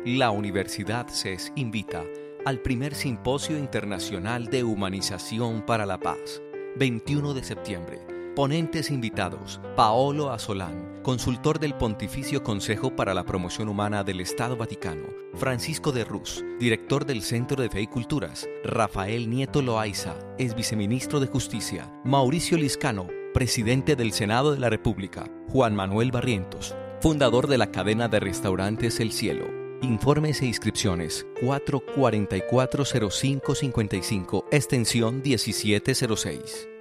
La Universidad CES invita al primer Simposio Internacional de Humanización para la Paz, 21 de septiembre. Ponentes invitados: Paolo Asolán, consultor del Pontificio Consejo para la Promoción Humana del Estado Vaticano; Francisco de Rus, director del Centro de Fe y Culturas; Rafael Nieto Loaiza, ex viceministro de Justicia; Mauricio Liscano, presidente del Senado de la República; Juan Manuel Barrientos, fundador de la cadena de restaurantes El Cielo. Informes e inscripciones 444-0555, extensión 1706.